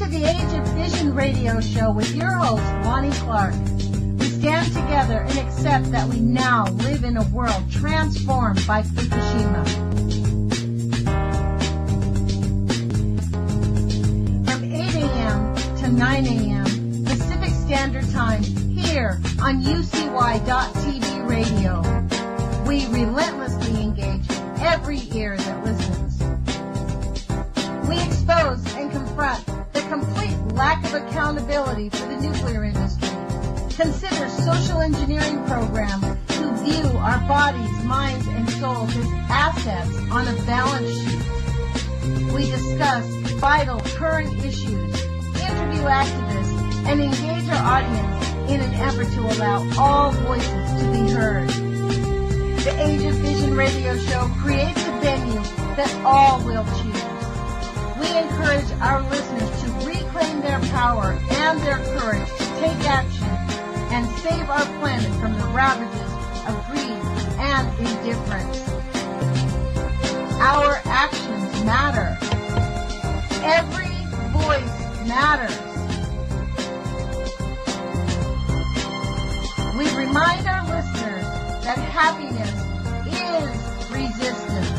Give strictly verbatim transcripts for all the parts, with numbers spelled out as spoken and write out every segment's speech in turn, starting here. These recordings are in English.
to the Age of Vision radio show with your host, Lonnie Clark. We stand together and accept that we now live in a world transformed by Fukushima. From eight a.m. to nine a.m. Pacific Standard Time here on U C Y dot T V radio. We relentlessly engage every ear that listens. We expose and confront the complete lack of accountability for the nuclear industry. Consider social engineering programs who view our bodies, minds, and souls as assets on a balance sheet. We discuss vital current issues, interview activists, and engage our audience in an effort to allow all voices to be heard. The Age of Vision radio show creates a venue that all will choose. We encourage our listeners to reclaim their power and their courage to take action and save our planet from the ravages of greed and indifference. Our actions matter. Every voice matters. We remind our listeners that happiness is resistance.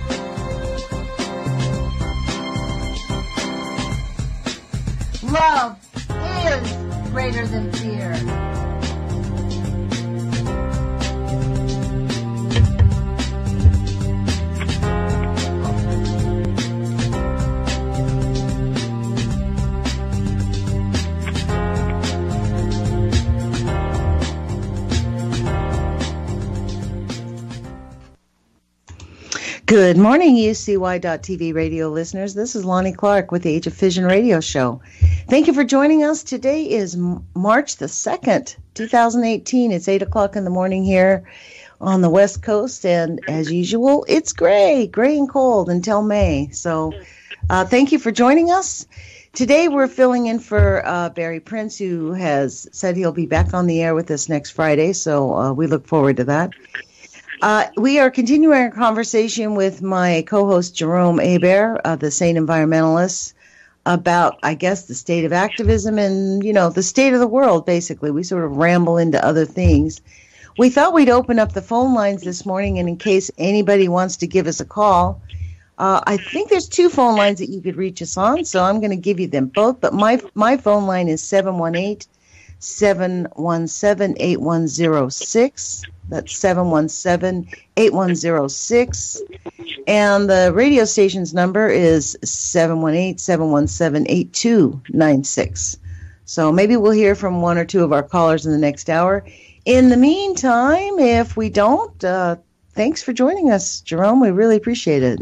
Love is greater than fear. Good morning, U C Y dot T V radio listeners. This is Lonnie Clark with the Age of Vision radio show. Thank you for joining us. Today is March the second, two thousand eighteen. It's eight o'clock in the morning here on the West Coast, and as usual, it's gray, gray and cold until May. So uh, thank you for joining us. Today we're filling in for uh, Barry Prince, who has said he'll be back on the air with us next Friday, so uh, we look forward to that. Uh, we are continuing our conversation with my co-host Jerome Hebert, uh, the Sane Environmentalist, about, I guess, the state of activism and, you know, the state of the world, basically. We sort of ramble into other things. We thought we'd open up the phone lines this morning, and in case anybody wants to give us a call, uh, I think there's two phone lines that you could reach us on, so I'm going to give you them both. But my my phone line is seven one eight, seven one seven, eight one zero six. That's seven one seven, eight one zero six. And the radio station's number is seven one eight, seven one seven, eight two nine six. So maybe we'll hear from one or two of our callers in the next hour. In the meantime, if we don't, uh, thanks for joining us, Jerome. We really appreciate it.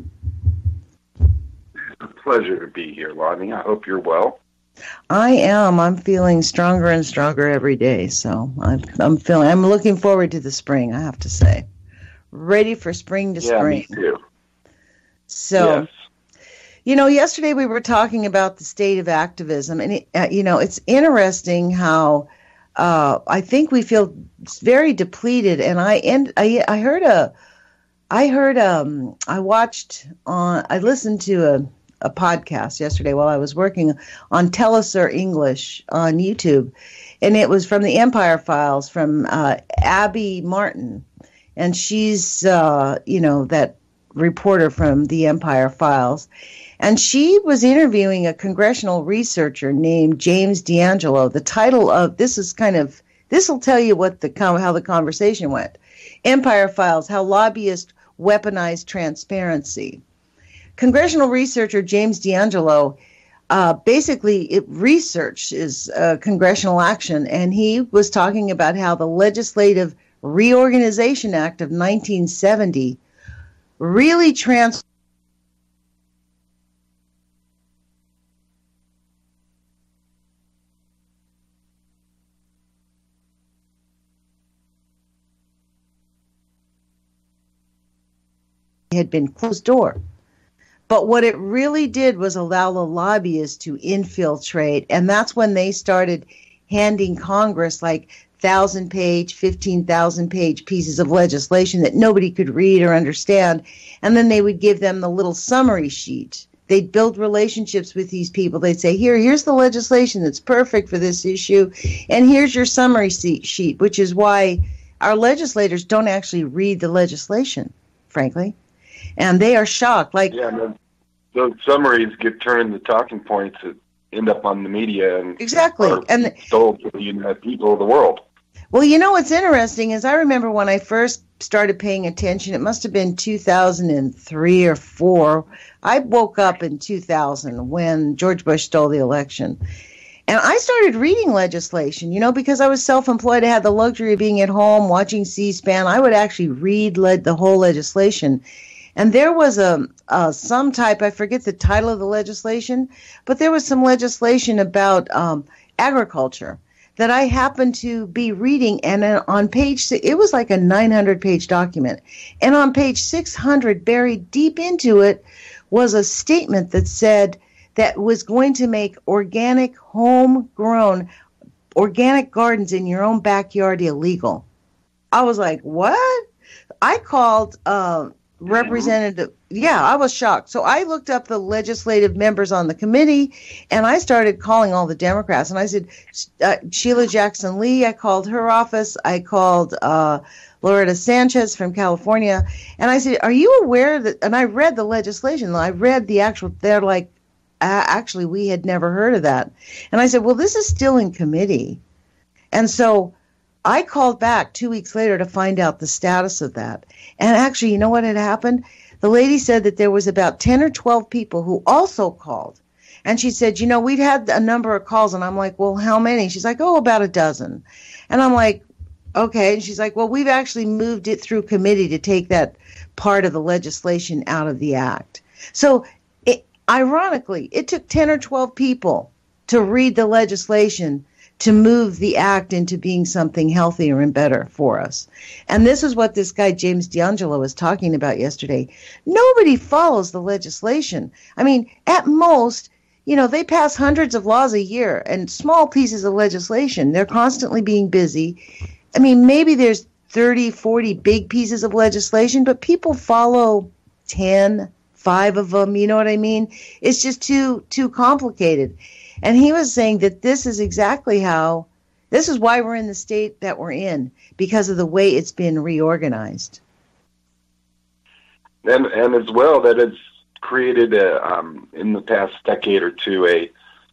It's a pleasure to be here, Lonnie. I hope you're well. I am. I'm feeling stronger and stronger every day. So I'm, I'm feeling. I'm looking forward to the spring. I have to say, ready for spring to yeah, spring. Me too. So, yes. You know, yesterday we were talking about the state of activism, and it, uh, you know, it's interesting how uh, I think we feel very depleted. And I and I, I heard a, I heard um, I watched on, I listened to a. a podcast yesterday while I was working on Telesur English on YouTube, and it was from the Empire Files from uh, Abby Martin, and she's uh, you know that reporter from the Empire Files, and she was interviewing a congressional researcher named James D'Angelo. The title of this is kind of this will tell you what the how the conversation went. Empire Files: How Lobbyists Weaponize Transparency. Congressional researcher James D'Angelo uh, basically it researches uh, congressional action, and he was talking about how the Legislative Reorganization Act of nineteen seventy really trans. had been closed door. But what it really did was allow the lobbyists to infiltrate, and that's when they started handing Congress like thousand-page, fifteen thousand-page pieces of legislation that nobody could read or understand, and then they would give them the little summary sheet. they'd build relationships with these people. They'd say, here, here's the legislation that's perfect for this issue, and here's your summary sheet, which is why our legislators don't actually read the legislation, frankly. And they are shocked. Like, yeah, no, those summaries get turned into talking points that end up on the media and exactly are and the, sold to the people of the world. Well, you know what's interesting is I remember when I first started paying attention, it must have been two thousand three or four. I woke up in two thousand when George Bush stole the election. And I started reading legislation, you know, because I was self-employed. I had the luxury of being at home watching C-SPAN. I would actually read led the whole legislation. And there was a, a some type, I forget the title of the legislation, but there was some legislation about um, agriculture that I happened to be reading, and on page, it was like a nine hundred page document, and on page six hundred, buried deep into it, was a statement that said that was going to make organic, homegrown, organic gardens in your own backyard illegal. I was like, what? I called uh, Representative, yeah, I was shocked. So I looked up the legislative members on the committee, and I started calling all the Democrats. And I said, uh, Sheila Jackson Lee, I called her office. I called uh, Loretta Sanchez from California. And I said, are you aware that, and I read the legislation. I read the actual, they're like, uh, actually, we had never heard of that. And I said, well, this is still in committee. And so I called back two weeks later to find out the status of that. And actually, you know what had happened? The lady said that there was about ten or twelve people who also called. And she said, you know, we'd had a number of calls. And I'm like, well, how many? She's like, oh, about a dozen. And I'm like, okay. And she's like, well, we've actually moved it through committee to take that part of the legislation out of the act. So it, ironically, it took ten or twelve people to read the legislation to move the act into being something healthier and better for us. And this is what this guy, James DiAngelo, was talking about yesterday. Nobody follows the legislation. I mean, at most, you know, they pass hundreds of laws a year and small pieces of legislation. They're constantly being busy. I mean, maybe there's thirty, forty big pieces of legislation, but people follow ten, five of them. You know what I mean? It's just too, too complicated. And he was saying that this is exactly how, this is why we're in the state that we're in, because of the way it's been reorganized. And and as well, that it's created, a, um, in the past decade or two, a,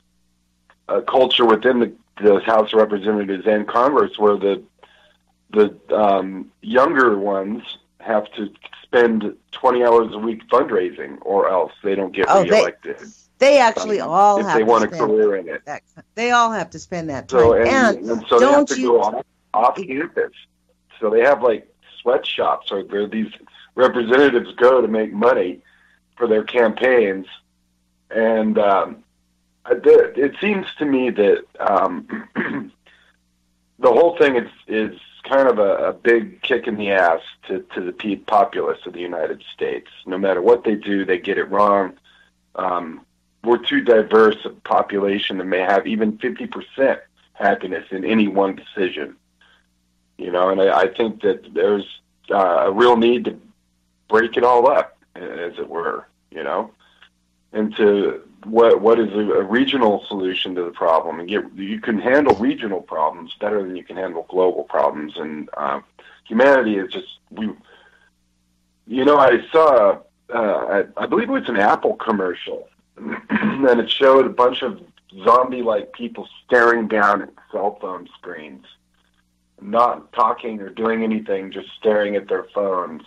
a culture within the, the House of Representatives and Congress where the, the um, younger ones have to spend twenty hours a week fundraising, or else they don't get oh, reelected. They- They actually um, all if have they to want spend a career in it. That, they all have to spend that time. So, and, and, and so don't they have to you, go off, off campus. So they have like sweatshops or where these representatives go to make money for their campaigns. And um, it, it seems to me that um, the whole thing is, is kind of a, a big kick in the ass to, to the populace of the United States. No matter what they do, they get it wrong. Um, we're too diverse a population that may have even fifty percent happiness in any one decision. You know, and I, I think that there's uh, a real need to break it all up, as it were, you know, into what what is a, a regional solution to the problem. And get, you can handle regional problems better than you can handle global problems. And uh, humanity is just, we, you know, I saw, uh, I, I believe it was an Apple commercial, and it showed a bunch of zombie-like people staring down at cell phone screens, not talking or doing anything, just staring at their phones.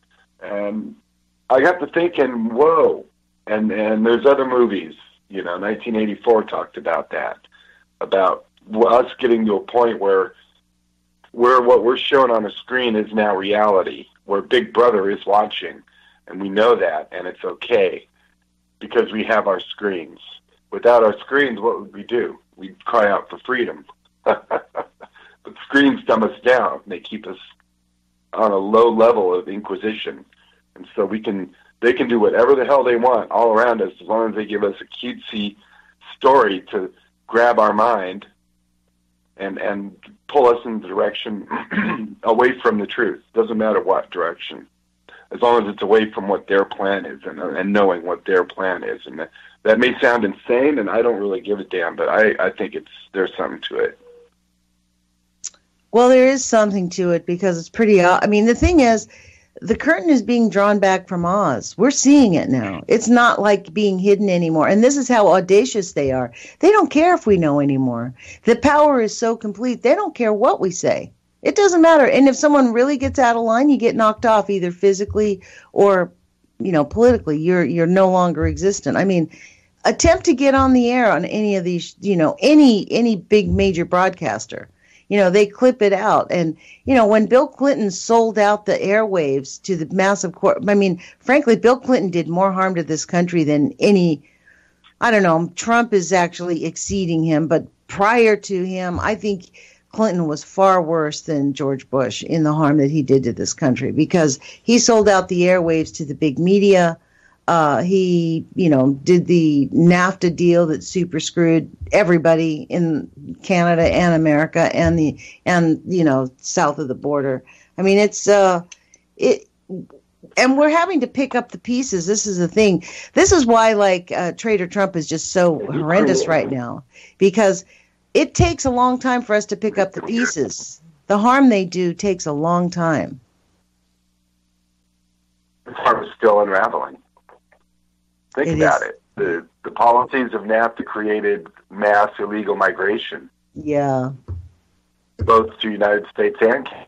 And I got to thinking, whoa. And and there's other movies, you know, nineteen eighty-four talked about that, about us getting to a point where where what we're showing on a screen is now reality, where Big Brother is watching, and we know that, and it's okay, because we have our screens. Without our screens, what would we do? We'd cry out for freedom. But screens dumb us down. They keep us on a low level of inquisition. And so we can, they can do whatever the hell they want all around us, as long as they give us a cutesy story to grab our mind and and pull us in the direction away from the truth. Doesn't matter what direction. as long as it's away from what their plan is and, and knowing what their plan is. And that, that may sound insane, and I don't really give a damn, but I, I think it's there's something to it. Well, there is something to it because it's pretty, I mean, the thing is, the curtain is being drawn back from Oz. We're seeing it now. It's not like being hidden anymore. And this is how audacious they are. They don't care if we know anymore. The power is so complete, they don't care what we say. It doesn't matter. And if someone really gets out of line, you get knocked off either physically or, you know, politically. You're you're no longer existent. I mean, attempt to get on the air on any of these, you know, any any big major broadcaster. You know, they clip it out. And, you know, when Bill Clinton sold out the airwaves to the massive court, I mean, frankly, Bill Clinton did more harm to this country than any, I don't know, Trump is actually exceeding him. But prior to him, I think Clinton was far worse than George Bush in the harm that he did to this country because he sold out the airwaves to the big media. Uh, he, you know, did the NAFTA deal that super screwed everybody in Canada and America and the, and, you know, south of the border. I mean, it's, uh, it, and we're having to pick up the pieces. This is the thing. This is why, like, uh, Trader Trump is just so horrendous right now, because it takes a long time for us to pick up the pieces. The harm they do takes a long time. The harm is still unraveling. Think It about is. it. The the policies of NAFTA created mass illegal migration, Yeah. both to the United States and Canada.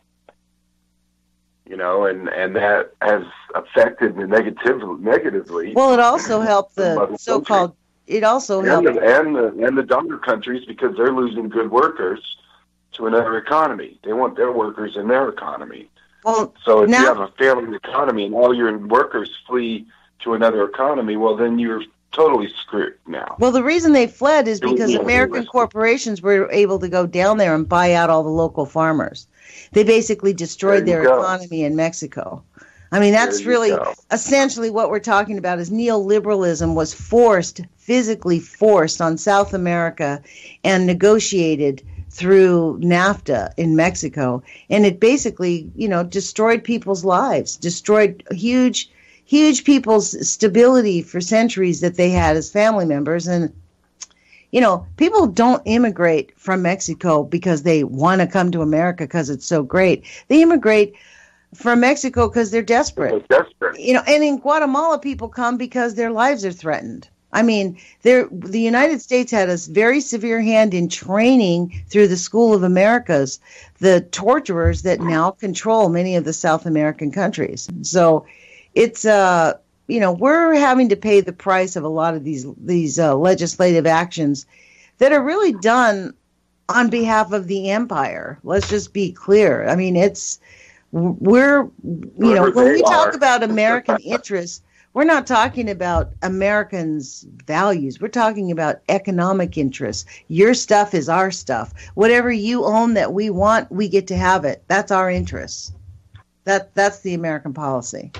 You know, and, and that has affected the negative, negatively. Well, it also helped the mother so-called, it also and helped. the, and the and the donor countries because they're losing good workers to another economy. They want their workers in their economy. Well, So if now, you have a failing economy and all your workers flee to another economy, well, then you're totally screwed now. well, the reason they fled is It was because the American only corporations were able to go down there and buy out all the local farmers. They basically destroyed There you their go. economy in Mexico. I mean, that's There you really go. essentially what we're talking about is neoliberalism was forced, physically forced on South America and negotiated through NAFTA in Mexico. And it basically, you know, destroyed people's lives, destroyed huge, huge people's stability for centuries that they had as family members. And, you know, people don't immigrate from Mexico because they want to come to America because it's so great. They immigrate from Mexico because they're desperate. They're desperate. You know, and in Guatemala, people come because their lives are threatened. I mean, there the United States had a very severe hand in training through the School of Americas the torturers that now control many of the South American countries. So it's, uh, you know, we're having to pay the price of a lot of these these uh, legislative actions that are really done on behalf of the empire. Let's just be clear. I mean, it's we're, you know, when we talk about American interests, we're not talking about Americans' values. We're talking about economic interests. Your stuff is our stuff. Whatever you own that we want, we get to have it. That's our interests. That that's the American policy.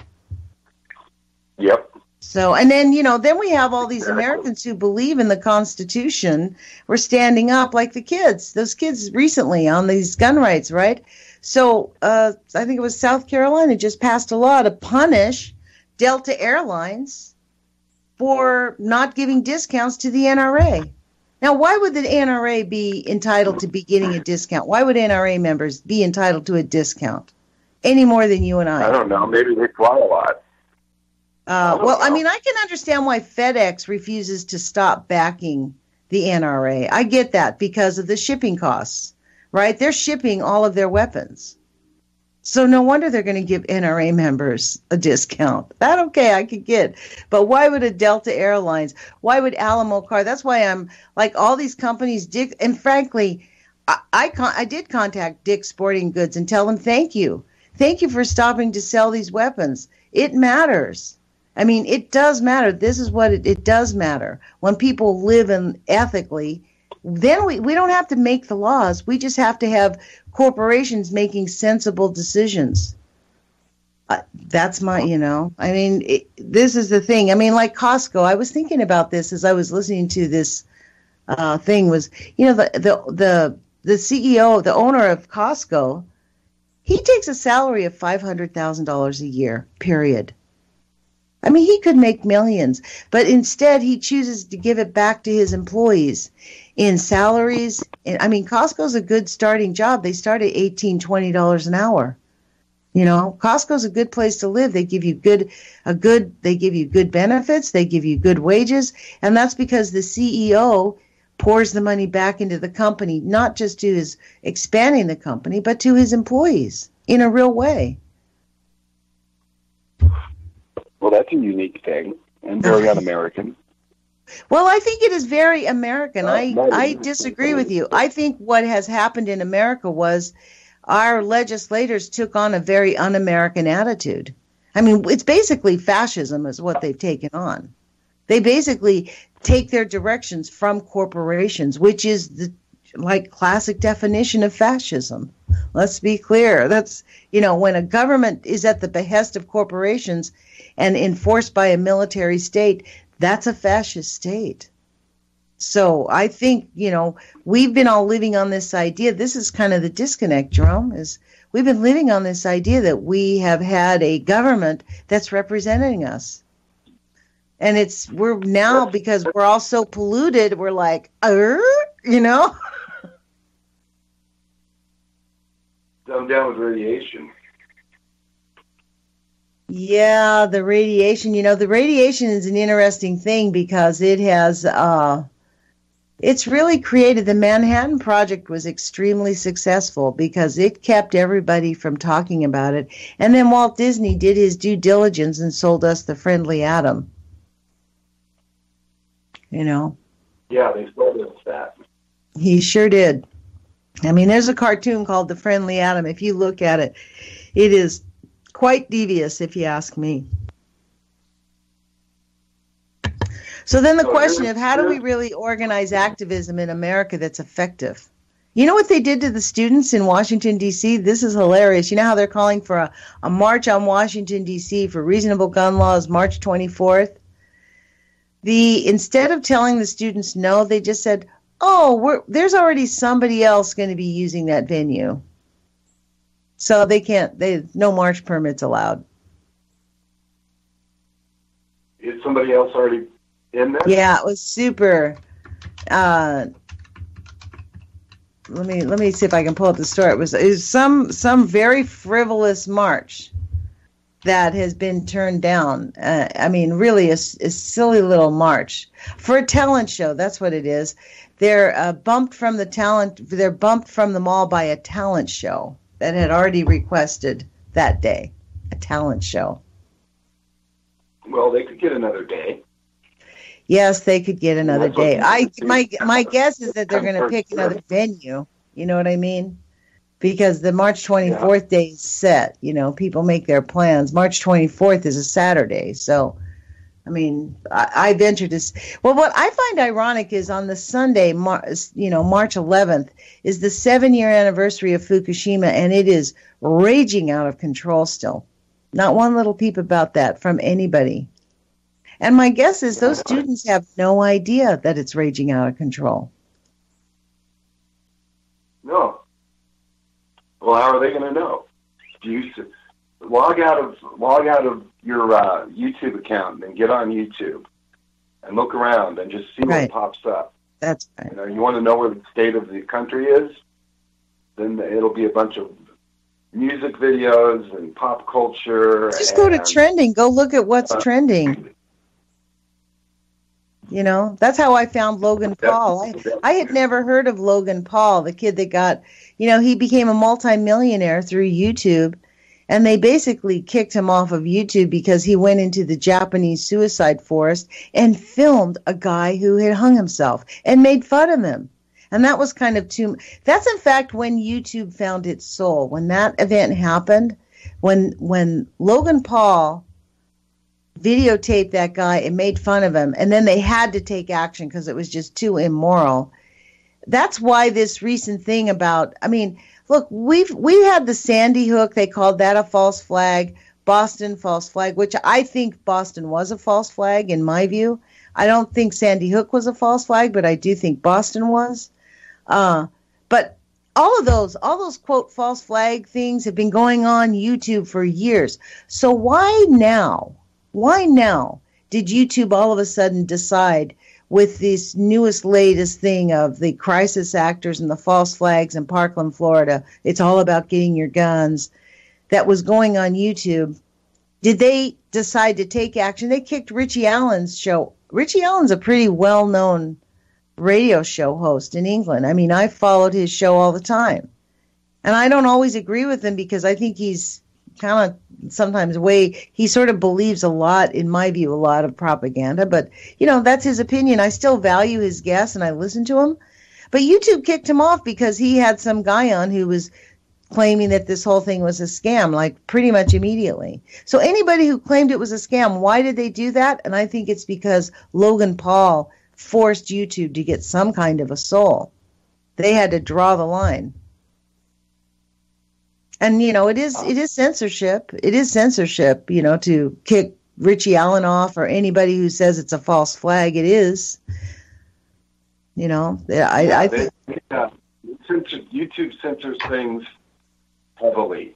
Yep. So, and then, you know, then we have all these Americans who believe in the Constitution. We're standing up like the kids, those kids recently on these gun rights, right? So uh, I think it was South Carolina just passed a law to punish Delta Airlines for not giving discounts to the N R A. Now, why would the N R A be entitled to be getting a discount? Why would N R A members be entitled to a discount any more than you and I? I don't know. Maybe they fly a lot. Uh, well, I mean, I can understand why FedEx refuses to stop backing the N R A. I get that because of the shipping costs, right? They're shipping all of their weapons. So no wonder they're going to give N R A members a discount. That, okay, I could get. But why would a Delta Airlines, why would Alamo Car? That's why I'm like all these companies, Dick, and frankly, I, I, con- I did contact Dick's Sporting Goods and tell them thank you. Thank you for stopping to sell these weapons. It matters. I mean, it does matter. This is what it, it does matter. When people live in ethically, then we, we don't have to make the laws. We just have to have corporations making sensible decisions. Uh, that's my, you know, I mean, it, this is the thing. I mean, like Costco, I was thinking about this as I was listening to this uh, thing was, you know, the, the, the, the C E O, the owner of Costco, He takes a salary of five hundred thousand dollars a year, period. I mean, he could make millions, but instead he chooses to give it back to his employees in salaries. I mean, Costco's a good starting job. They start at eighteen dollars, twenty dollars an hour. You know, Costco's a good place to live. They give you good, a good, they give you good benefits. They give you good wages. And that's because the C E O pours the money back into the company, not just to his expanding the company, but to his employees in a real way. Well, that's a unique thing and very un-American. Well, I think it is very American. Uh, I, I disagree with you. I think what has happened in America was our legislators took on a very un-American attitude. I mean, it's basically fascism is what they've taken on. They basically take their directions from corporations, which is the like classic definition of fascism. Let's be clear. That's, you know, when a government is at the behest of corporations and enforced by a military state, that's a fascist state. So I think, you know, we've been all living on this idea. This is kind of the disconnect, Jerome, is we've been living on this idea that we have had a government that's representing us. And it's, we're now, because we're all so polluted, we're like, er, you know? Dumbed down with radiation. Yeah, the radiation, you know, the radiation is an interesting thing because it has, uh, it's really created, the Manhattan Project was extremely successful because it kept everybody from talking about it. And then Walt Disney did his due diligence and sold us The Friendly Atom. You know? Yeah, they sold us that. He sure did. I mean, there's a cartoon called The Friendly Atom. If you look at it, it is quite devious, if you ask me. So then the question of how do we really organize activism in America that's effective? You know what they did to the students in Washington, D C? This is hilarious. You know how they're calling for a, a march on Washington, D C for reasonable gun laws March twenty-fourth? The instead of telling the students no, they just said, oh, we're, there's already somebody else going to be using that venue. So they can't, they no march permits allowed. Is somebody else already in there? Yeah, it was super. Uh, let me let me see if I can pull up the story. It was, it was some some very frivolous march that has been turned down. Uh, I mean, really a, a silly little march for a talent show. That's what it is. They're uh, bumped from the talent. They're bumped from the mall by a talent show that had already requested that day, a talent show. Well, they could get another day. Yes, they could get another day. I my my guess is that they're going to pick another venue. You know what I mean? Because the March twenty-fourth yeah. day is set. You know, people make their plans. March twenty-fourth is a Saturday, so. I mean, I, I venture to. Well, what I find ironic is on the Sunday, Mar, you know, March eleventh, is the seven-year anniversary of Fukushima, and it is raging out of control still. Not one little peep about that from anybody. And my guess is those students have no idea that it's raging out of control. No. Well, how are they going to know? Do you log out of log out of your uh, YouTube account and get on YouTube and look around and just see right. what pops up. That's right. You know, you want to know where the state of the country is? Then it'll be a bunch of music videos and pop culture. Just and, go to trending. Go look at what's uh, trending. You know, that's how I found Logan Paul. I, I had never heard of Logan Paul, the kid that got, you know, he became a multimillionaire through YouTube. And they basically kicked him off of YouTube because he went into the Japanese suicide forest and filmed a guy who had hung himself and made fun of him. And that was kind of too, that's in fact when YouTube found its soul. When that event happened, when, when Logan Paul videotaped that guy and made fun of him, and then they had to take action because it was just too immoral. That's why this recent thing about, I mean, look, we've we had the Sandy Hook. They called that a false flag. Boston false flag, which I think Boston was a false flag in my view. I don't think Sandy Hook was a false flag, but I do think Boston was. Uh, but all of those, all those quote false flag things have been going on YouTube for years. So why now? Why now did YouTube all of a sudden decide with this newest, latest thing of the crisis actors and the false flags in Parkland, Florida, it's all about getting your guns, that was going on YouTube? Did they decide to take action? They kicked Richie Allen's show. Richie Allen's a pretty well-known radio show host in England. I mean, I followed his show all the time. And I don't always agree with him because I think he's kind of sometimes way, he sort of believes a lot, in my view, a lot of propaganda. But, you know, that's his opinion. I still value his guests and I listen to him. But YouTube kicked him off because he had some guy on who was claiming that this whole thing was a scam, like pretty much immediately. So anybody who claimed it was a scam, why did they do that? And I think it's because Logan Paul forced YouTube to get some kind of a soul. They had to draw the line. And, you know, it is it is censorship. It is censorship, you know, to kick Richie Allen off or anybody who says it's a false flag. It is. You know, I, yeah, I they, think... Yeah. YouTube censors things heavily.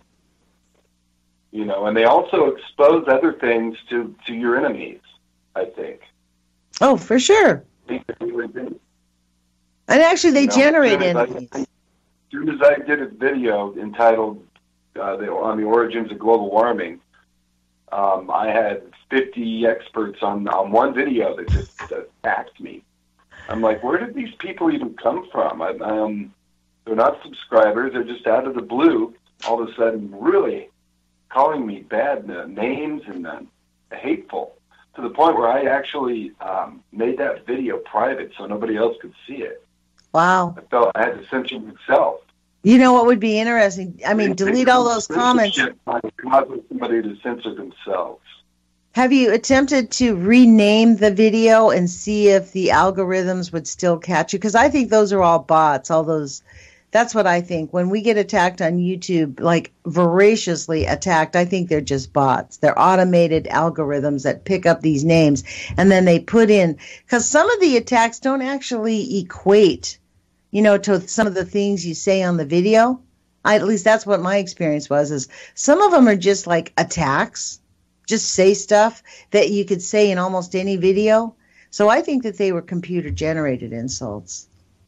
You know, and they also expose other things to, to your enemies, I think. Oh, for sure. And actually, they you know, generate enemies. As soon as I did a video entitled uh, the, on the origins of global warming, um, I had fifty experts on, on one video that just attacked me. I'm like, where did these people even come from? I, um, they're not subscribers. They're just out of the blue, all of a sudden, really calling me bad uh, names and uh, hateful, to the point where I actually um, made that video private so nobody else could see it. Wow. I felt I had to censor myself. You know what would be interesting? I mean, delete all those comments. Causing somebody to censor themselves. Have you attempted to rename the video and see if the algorithms would still catch you? Because I think those are all bots, all those. That's what I think. When we get attacked on YouTube, like voraciously attacked, I think they're just bots. They're automated algorithms that pick up these names and then they put in, because some of the attacks don't actually equate, you know, to some of the things you say on the video. I, at least that's what my experience was, is some of them are just like attacks, just say stuff that you could say in almost any video. So I think that they were computer generated insults.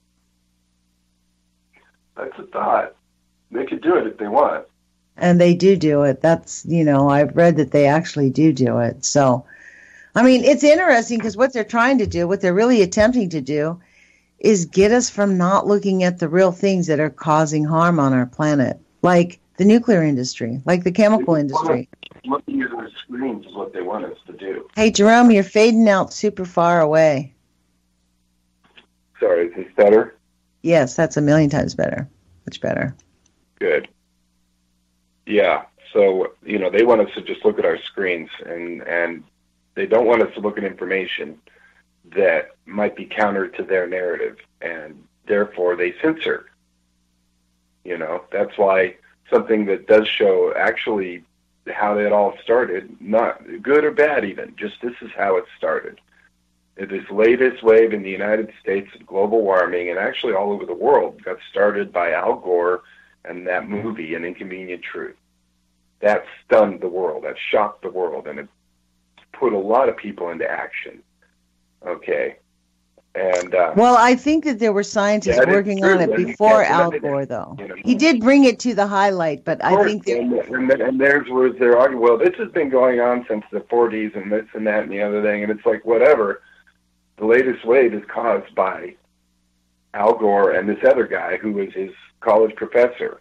That's a thought. They could do it if they want. And they do do it. That's, you know, I've read that they actually do do it. So, I mean, it's interesting because what they're trying to do, what they're really attempting to do, is get us from not looking at the real things that are causing harm on our planet, like the nuclear industry, like the chemical industry. Looking at our screens is what they want us to do. Hey, Jerome, you're fading out super far away. Sorry, is this better? Yes, that's a million times better. Much better. Good. Yeah. So, you know, they want us to just look at our screens, and, and they don't want us to look at information that might be counter to their narrative, and therefore they censor. You know, that's why something that does show actually how it all started, not good or bad even, just this is how it started. This latest wave in the United States of global warming, and actually all over the world, got started by Al Gore and that movie, An Inconvenient Truth. That stunned the world. That shocked the world, and it put a lot of people into action. Okay. And uh, well, I think that there were scientists yeah, working on it before Al Gore, though. You know, he did bring it to the highlight, but I think that... And, and, and theirs was their argument, well, this has been going on since the forties, and this and that and the other thing, and it's like, whatever. The latest wave is caused by Al Gore and this other guy who was his college professor.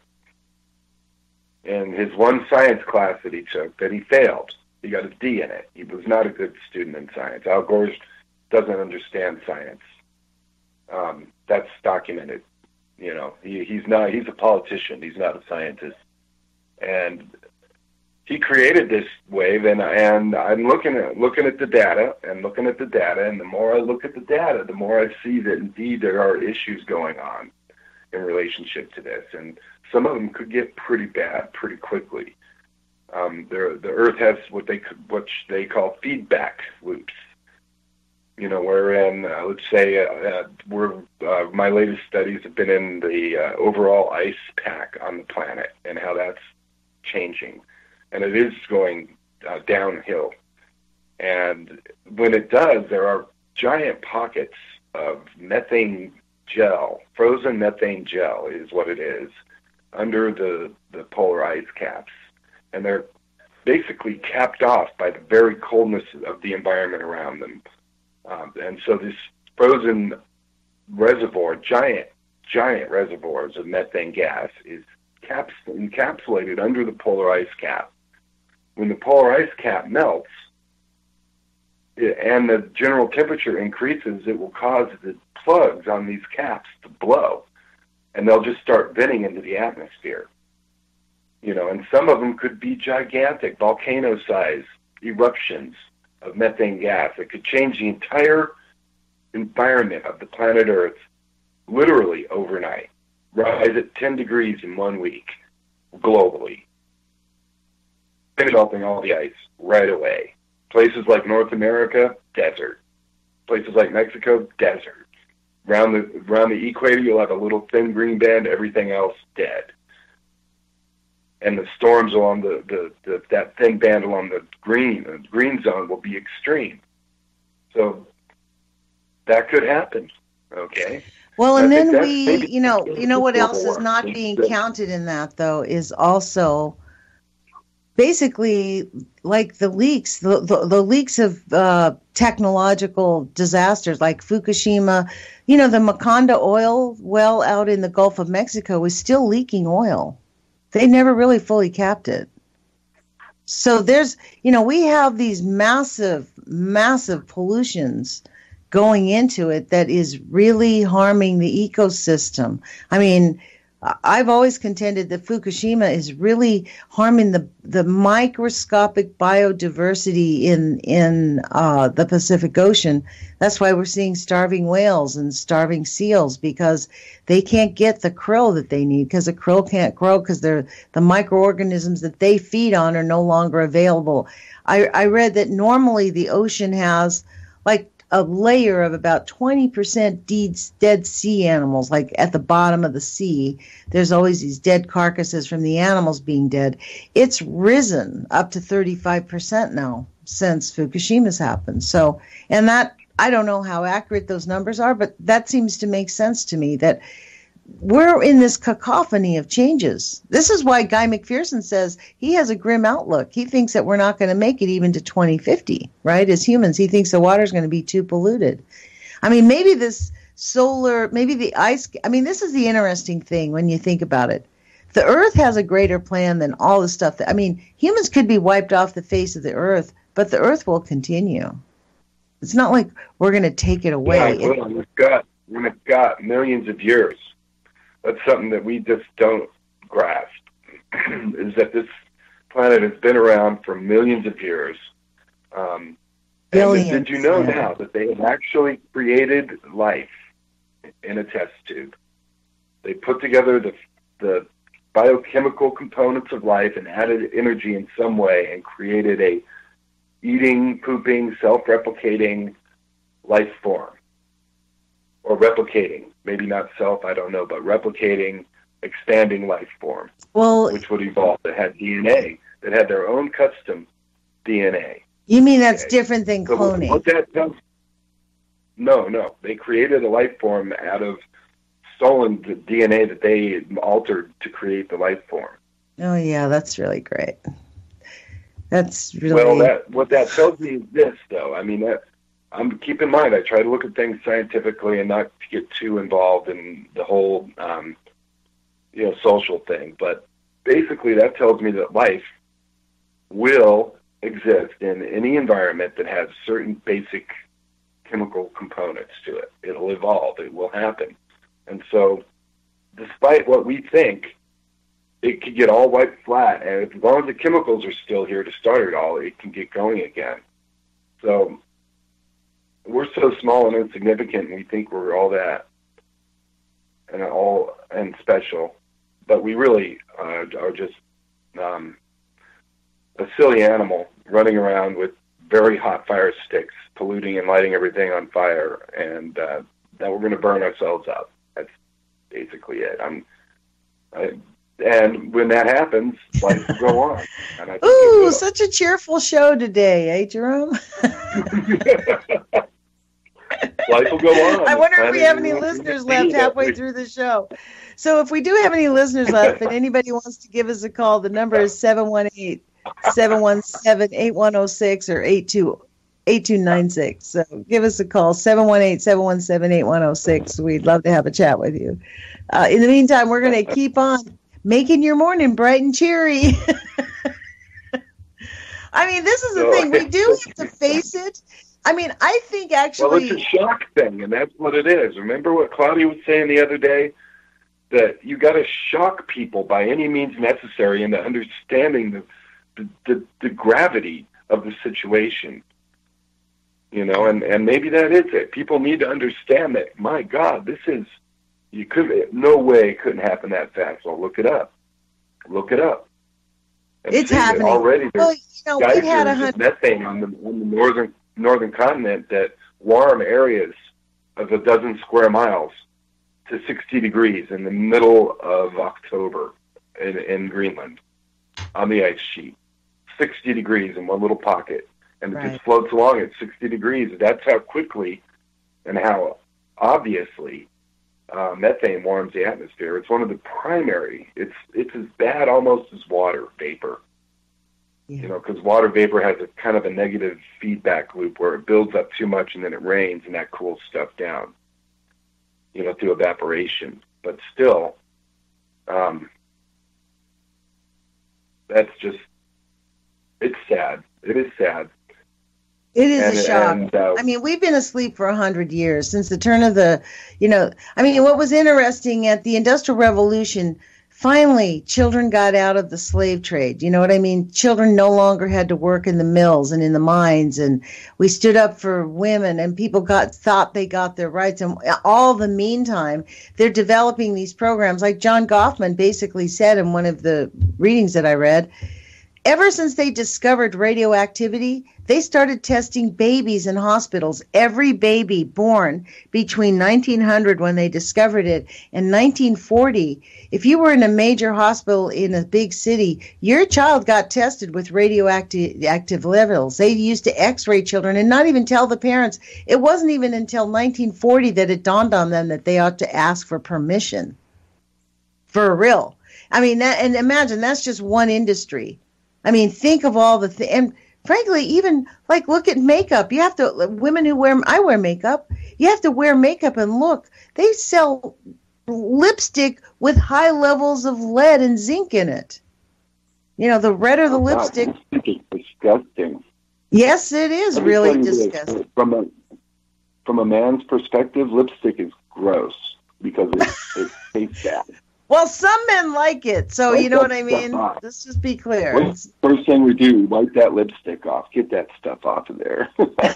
In his one science class that he took, that he failed. He got a D in it. He was not a good student in science. Al Gore doesn't understand science. Um, that's documented. You know, he, he's not. He's a politician. He's not a scientist. And he created this wave, and and I'm looking at looking at the data and looking at the data, and the more I look at the data, the more I see that indeed there are issues going on in relationship to this, and some of them could get pretty bad pretty quickly. Um, the the Earth has what they what they call feedback loops, You know, we're in, uh, let's say, uh, uh, we're, uh, my latest studies have been in the uh, overall ice pack on the planet and how that's changing. And it is going uh, downhill. And when it does, there are giant pockets of methane gel, frozen methane gel is what it is, under the, the polar ice caps. And they're basically capped off by the very coldness of the environment around them. Um, and so this frozen reservoir, giant, giant reservoirs of methane gas is caps- encapsulated under the polar ice cap. When the polar ice cap melts it, and the general temperature increases, it will cause the plugs on these caps to blow, and they'll just start venting into the atmosphere. You know, and some of them could be gigantic, volcano-sized eruptions of methane gas that could change the entire environment of the planet Earth literally overnight, rise at ten degrees in one week globally, melting all the ice right away. Places like North America, desert. Places like Mexico, desert. Around the, around the equator, you'll have a little thin green band, everything else dead. And the storms along the, the, the that thin band along the green the green zone will be extreme. So that could happen. Okay. Well, and I then think we, that's maybe you know, you know what else is war. not being counted in that though is also basically like the leaks, the the, the leaks of uh, technological disasters like Fukushima. You know, the Macondo oil well out in the Gulf of Mexico is still leaking oil. They never really fully capped it. So there's, you know, we have these massive, massive pollutions going into it that is really harming the ecosystem. I mean, I've always contended that Fukushima is really harming the, the microscopic biodiversity in in uh, the Pacific Ocean. That's why we're seeing starving whales and starving seals, because they can't get the krill that they need, because the krill can't grow because they're the microorganisms that they feed on are no longer available. I, I read that normally the ocean has like a layer of about twenty percent dead, dead sea animals, like at the bottom of the sea. There's always these dead carcasses from the animals being dead. It's risen up to thirty-five percent now since Fukushima's happened. So, and that, I don't know how accurate those numbers are, but that seems to make sense to me that we're in this cacophony of changes. This is why Guy McPherson says he has a grim outlook. He thinks that we're not going to make it even to twenty fifty, right? As humans, he thinks the water's going to be too polluted. I mean, maybe this solar, maybe the ice, I mean, this is the interesting thing when you think about it. The Earth has a greater plan than all the stuff that, I mean, humans could be wiped off the face of the Earth, but the Earth will continue. It's not like we're going to take it away. Yeah, well, we've got, we've got millions of years. That's something that we just don't grasp, is that this planet has been around for millions of years. Um, Billions, and did you know yeah. now that they have actually created life in a test tube? They put together the, the biochemical components of life and added energy in some way and created a eating, pooping, self-replicating life form. Or replicating, maybe not self, I don't know, but replicating, expanding life form, Well, which would evolve, that had D N A, that had their own custom D N A. you mean that's Okay. different than So cloning? what that does, no, no, they created a life form out of stolen the D N A that they altered to create the life form. Oh, yeah, that's really great. That's really... Well, that what that tells me is this, though. I mean, that, I'm keep in mind, I try to look at things scientifically and not get too involved in the whole, um, you know, social thing. But basically, that tells me that life will exist in any environment that has certain basic chemical components to it. It'll evolve. It will happen. And so, despite what we think, it could get all wiped flat. And as long as the chemicals are still here to start it all, it can get going again. So, we're so small and insignificant, and we think we're all that and all and special, but we really uh, are just um, a silly animal running around with very hot fire sticks, polluting and lighting everything on fire, and uh, that we're going to burn ourselves up. That's basically it. I'm, I, and when that happens, life will go on. And I think Ooh, such a cheerful show today, eh, Jerome? Life will go on. I wonder if we have any listeners left halfway through the show. So if we do have any listeners left and anybody wants to give us a call, the number is seven one eight, seven one seven, eight one zero six or eight two nine six. So give us a call, seven one eight, seven one seven, eight one zero six. We'd love to have a chat with you. Uh, in the meantime, we're going to keep on making your morning bright and cheery. I mean, this is the thing. We do have to face it. I mean, I think actually... Well, it's a shock thing, and that's what it is. Remember what Claudia was saying the other day? That you got to shock people by any means necessary into understanding the, the, the, the gravity of the situation. You know, and, and maybe that is it. People need to understand that, my God, this is... You could no way it couldn't happen that fast. Well, look it up. Look it up. And it's happening. Already well, you know, we had a hundred... methane on the, on the northern... northern continent that warm areas of a dozen square miles to sixty degrees in the middle of October in, in Greenland on the ice sheet. sixty degrees in one little pocket. And it right. just floats along at sixty degrees. That's how quickly and how obviously uh, methane warms the atmosphere. It's one of the primary. It's, it's as bad almost as water vapor. Yeah. You know, because water vapor has a kind of a negative feedback loop where it builds up too much and then it rains and that cools stuff down, you know, through evaporation. But still, um, that's just, it's sad. It is sad. It is and, a shock. And, uh, I mean, we've been asleep for a hundred years since the turn of the, you know, I mean, what was interesting at the Industrial Revolution, finally, children got out of the slave trade. You know what I mean? Children no longer had to work in the mills and in the mines, and we stood up for women, and people got thought they got their rights. And all the meantime, they're developing these programs. Like John Goffman basically said in one of the readings that I read, ever since they discovered radioactivity, they started testing babies in hospitals. Every baby born between nineteen hundred, when they discovered it, and nineteen forty, if you were in a major hospital in a big city, your child got tested with radioactive active levels. They used to x-ray children and not even tell the parents. It wasn't even until nineteen forty that it dawned on them that they ought to ask for permission. For real. I mean, that, and imagine, that's just one industry. I mean, think of all the things. And frankly, even like look at makeup. You have to, women who wear, I wear makeup. You have to wear makeup and look. They sell lipstick with high levels of lead and zinc in it. You know, the redder the oh, lipstick. God, lipstick is disgusting. Yes, it is Let me really tell you this, disgusting. From a, from a man's perspective, lipstick is gross because it, it tastes bad. Well, some men like it, so Wipe you know that what I mean? off. Let's just be clear. What's the first thing we do? Wipe that lipstick off. Get that stuff off of there.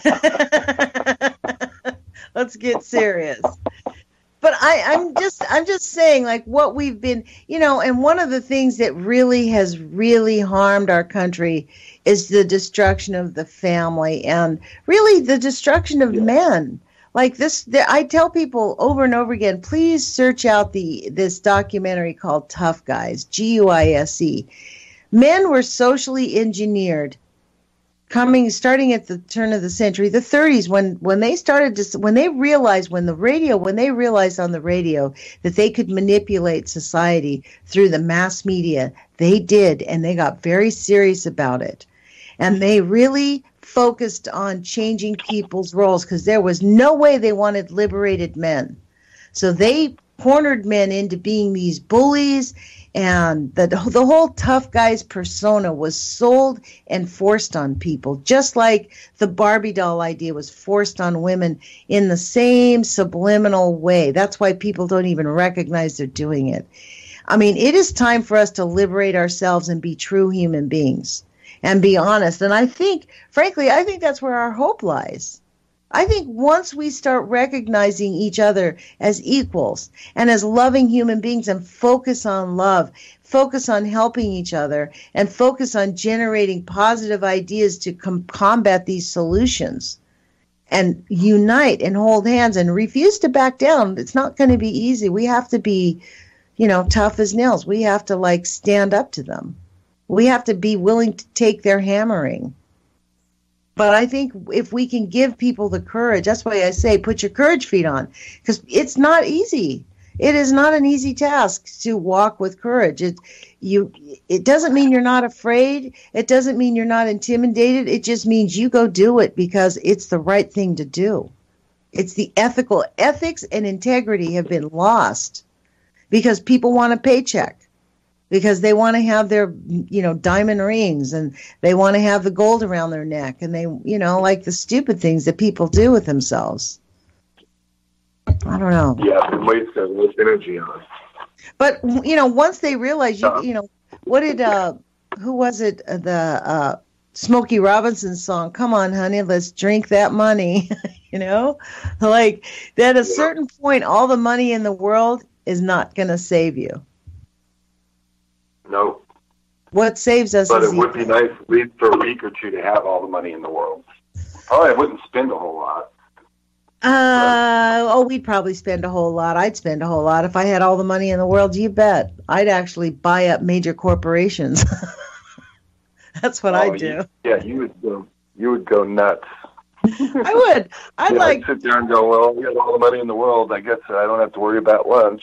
Let's get serious. But I, I'm just I'm just saying, like, what we've been, you know, and one of the things that really has really harmed our country is the destruction of the family and really the destruction of yeah. men. Like this, the, I tell people over and over again, please search out the this documentary called Tough Guys, G U I S E. Men were socially engineered, coming starting at the turn of the century, the thirties, when when they started to when they realized when the radio when they realized on the radio that they could manipulate society through the mass media, they did, and they got very serious about it, and they really focused on changing people's roles because there was no way they wanted liberated men. So they cornered men into being these bullies, and the, the whole tough guy's persona was sold and forced on people, just like the Barbie doll idea was forced on women in the same subliminal way. That's why people don't even recognize they're doing it. I mean, it is time for us to liberate ourselves and be true human beings. And be honest. And I think, frankly, I think that's where our hope lies. I think once we start recognizing each other as equals and as loving human beings and focus on love, focus on helping each other, and focus on generating positive ideas to com- combat these solutions, and unite and hold hands and refuse to back down, it's not going to be easy. We have to be, you know, tough as nails. We have to, like, stand up to them. We have to be willing to take their hammering. But I think if we can give people the courage, that's why I say put your courage feet on, because it's not easy. It is not an easy task to walk with courage. It, you, it doesn't mean you're not afraid. It doesn't mean you're not intimidated. It just means you go do it because it's the right thing to do. It's the ethical ethics and integrity have been lost because people want a paycheck. Because they want to have their, you know, diamond rings, and they want to have the gold around their neck, and they, you know, like the stupid things that people do with themselves. I don't know. Yeah, and waste their waste energy on. But, you know, once they realize, you, you know, what did, uh, who was it, uh, the uh, Smokey Robinson song, "Come on, honey, let's drink that money," you know? Like, at a certain point, all the money in the world is not going to save you. No. What saves us But is it would be nice, at least for a week or two, to have all the money in the world. Probably I wouldn't spend a whole lot. Uh, oh, we'd probably spend a whole lot. I'd spend a whole lot. If I had all the money in the world, you bet. I'd actually buy up major corporations. That's what oh, I'd do. You, yeah, you would go, you would go nuts. I would. I'd yeah, like I'd sit there and go, well, we have all the money in the world. I guess I don't have to worry about lunch.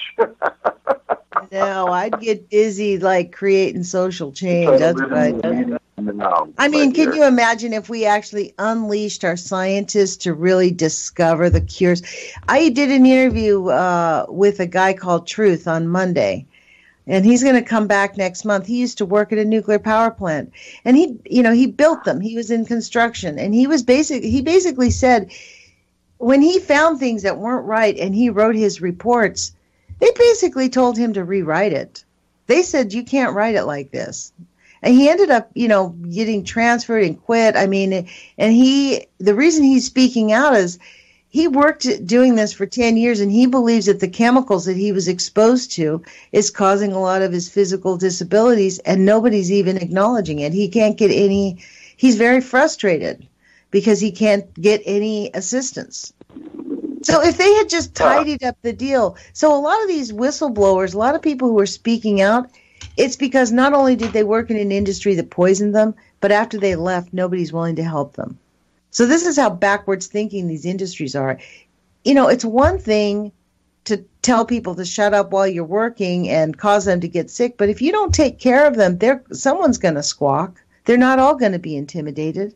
No, I'd get busy, like, creating social change. That's what I'd do. I mean, can you imagine if we actually unleashed our scientists to really discover the cures? I did an interview uh, with a guy called Truth on Monday, and he's going to come back next month. He used to work at a nuclear power plant, and he, you know, he built them. He was in construction, and he was basic. He basically said when he found things that weren't right, and he wrote his reports, they basically told him to rewrite it. They said, you can't write it like this. And he ended up, you know, getting transferred and quit. I mean, and he, the reason he's speaking out is he worked doing this for ten years, and he believes that the chemicals that he was exposed to is causing a lot of his physical disabilities, and nobody's even acknowledging it. He can't get any, he's very frustrated because he can't get any assistance. So if they had just tidied up the deal, so a lot of these whistleblowers, a lot of people who are speaking out, it's because not only did they work in an industry that poisoned them, but after they left, nobody's willing to help them. So this is how backwards thinking these industries are. You know, it's one thing to tell people to shut up while you're working and cause them to get sick, but if you don't take care of them, they're, someone's going to squawk. They're not all going to be intimidated.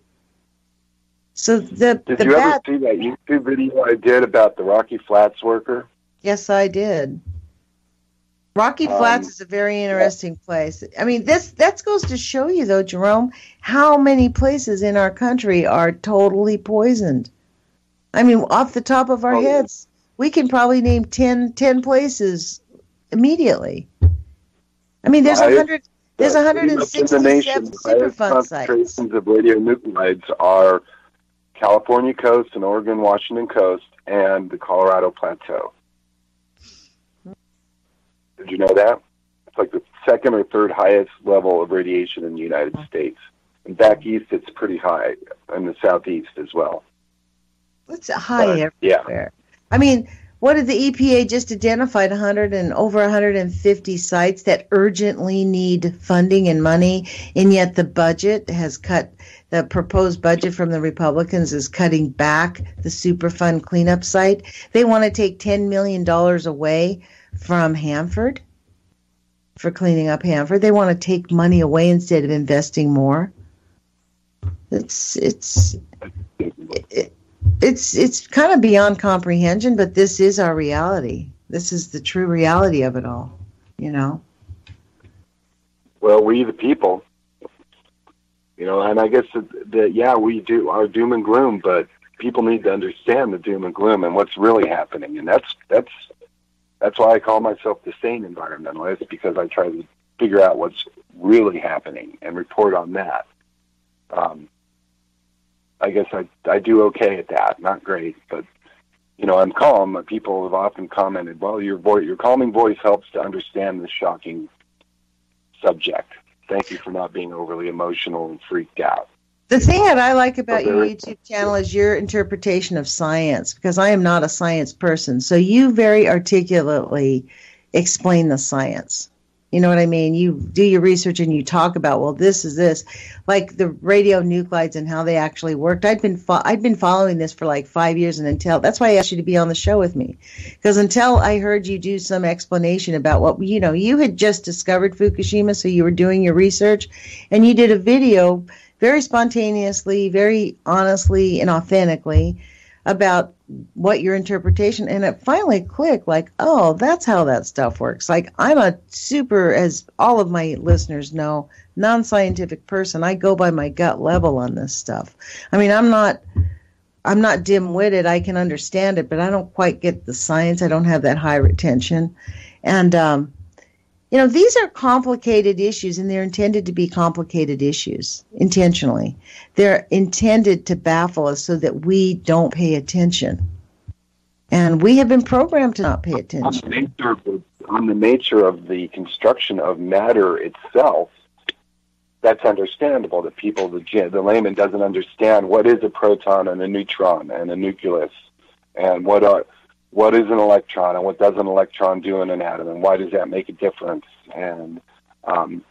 So the Did the you bad, ever see that YouTube video I did about the Rocky Flats worker? Yes, I did. Rocky Flats um, is a very interesting place. I mean, this that goes to show you, though, Jerome, how many places in our country are totally poisoned. I mean, off the top of our oh, heads, we can probably name ten, ten places immediately. I mean, there's a hundred. There's one hundred sixty-seven Superfund sites. Concentrations of radionuclides are California coast and Oregon, Washington coast, and the Colorado Plateau. Did you know that? It's like the second or third highest level of radiation in the United States. And back east, it's pretty high, in the southeast as well. It's high but, everywhere. Yeah. I mean, what did the E P A just identified? one hundred and over one hundred fifty sites that urgently need funding and money, and yet the budget has cut. The proposed budget from the Republicans is cutting back the Superfund cleanup site. They want to take ten million dollars away from Hanford for cleaning up Hanford. They want to take money away instead of investing more. It's it's it, it's it's kind of beyond comprehension, but this is our reality. This is the true reality of it all, you know. Well, we the people, you know, and I guess that, that yeah, we do our doom and gloom, but people need to understand the doom and gloom and what's really happening, and that's that's. That's why I call myself the sane environmentalist, because I try to figure out what's really happening and report on that. Um, I guess I I do okay at that. Not great, but you know, I'm calm. People have often commented, "Well, your voice, your calming voice helps to understand this shocking subject. Thank you for not being overly emotional and freaked out." The thing that I like about your very, YouTube channel is your interpretation of science, because I am not a science person. So you very articulately explain the science. You know what I mean? You do your research and you talk about, well, this is this, like the radionuclides and how they actually worked. I'd been fo- I'd been following this for like five years, and until that's why I asked you to be on the show with me, because until I heard you do some explanation about what you know, you had just discovered Fukushima, so you were doing your research, and you did a video very spontaneously, very honestly and authentically about what your interpretation, and it finally clicked, like, oh, that's how that stuff works. Like, I'm a super, as all of my listeners know, non-scientific person. I go by my gut level on this stuff. I mean, I'm not I'm not dim-witted. I can understand it, but I don't quite get the science. I don't have that high retention. And um you know, these are complicated issues, and they're intended to be complicated issues intentionally. They're intended to baffle us so that we don't pay attention. And we have been programmed to not pay attention. On the nature of the, on the, nature of the construction of matter itself, that's understandable that people, the, the layman doesn't understand what is a proton and a neutron and a nucleus, and what are... what is an electron and what does an electron do in an atom, and why does that make a difference? And um,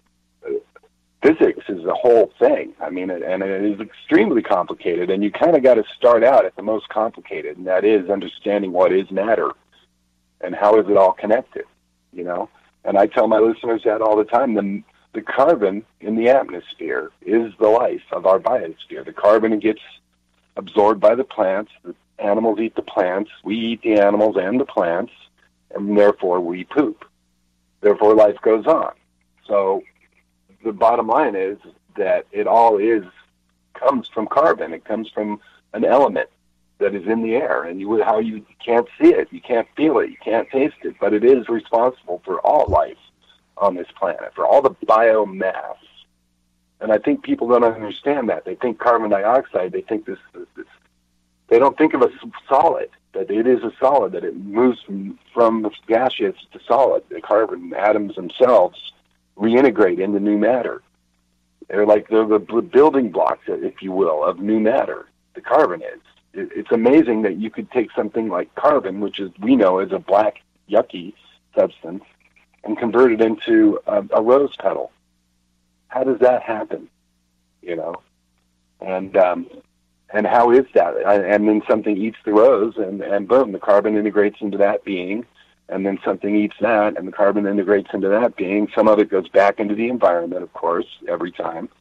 physics is the whole thing. I mean, and it is extremely complicated, and you kind of got to start out at the most complicated, and that is understanding what is matter and how is it all connected, you know? And I tell my listeners that all the time. The, the carbon in the atmosphere is the life of our biosphere. The carbon gets absorbed by the plants. The animals eat the plants, we eat the animals and the plants, and therefore we poop. Therefore life goes on. So the bottom line is that it all is comes from carbon. It comes from an element that is in the air, and you how you can't see it, you can't feel it, you can't taste it, but it is responsible for all life on this planet, for all the biomass. And I think people don't understand that. They think carbon dioxide, they think this, this They don't think of a solid, that it is a solid, that it moves from, from gaseous to solid. The carbon atoms themselves reintegrate into new matter. They're like the, the building blocks, if you will, of new matter. The carbon is. It, it's amazing that you could take something like carbon, which is we know is a black, yucky substance, and convert it into a, a rose petal. How does that happen? You know? And... um And how is that? And then something eats the rose, and, and boom, the carbon integrates into that being, and then something eats that, and the carbon integrates into that being. Some of it goes back into the environment, of course, every time.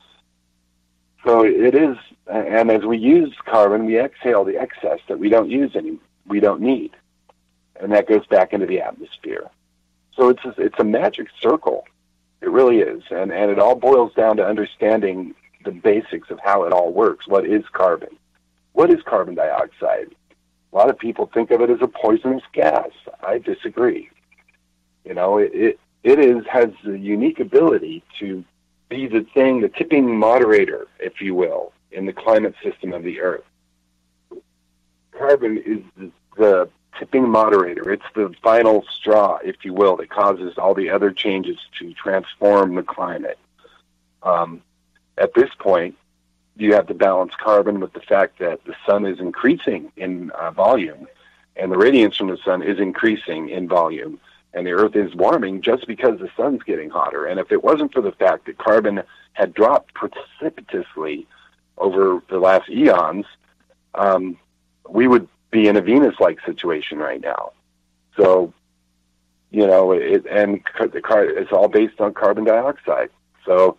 So it is, and as we use carbon, we exhale the excess that we don't use any, we don't need, and that goes back into the atmosphere. So it's a, it's a magic circle. It really is, and, and it all boils down to understanding the basics of how it all works. What is carbon? What is carbon dioxide? A lot of people think of it as a poisonous gas. I disagree. You know, it it, it is has the unique ability to be the thing, the tipping moderator, if you will, in the climate system of the Earth. Carbon is the, the tipping moderator. It's the final straw, if you will, that causes all the other changes to transform the climate. Um, At this point, you have to balance carbon with the fact that the sun is increasing in uh, volume, and the radiance from the sun is increasing in volume, and the Earth is warming just because the sun's getting hotter. And if it wasn't for the fact that carbon had dropped precipitously over the last eons, um, we would be in a Venus-like situation right now. So, you know, it, and the car, it's all based on carbon dioxide. So,